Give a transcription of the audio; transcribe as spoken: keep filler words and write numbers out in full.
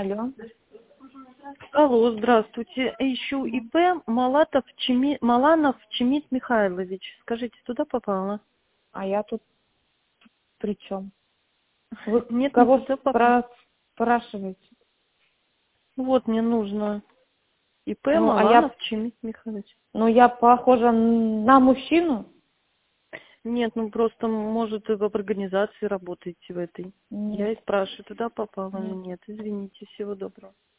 Алло. Алло, здравствуйте. Ищу ИП Малатов Чеми... Маланов Чемит Михайлович. Скажите, туда попала? А я тут при чем? Вы Нет, не кого туда попала. спра- спрашиваете? Вот мне нужно ИП Ну, а я, Маланов Чемит Михайлович. ну, я похожа на мужчину? Нет, ну просто, может, вы в организации работаете в этой. Я Нет, и спрашиваю, туда попала или нет. нет. Извините, всего доброго.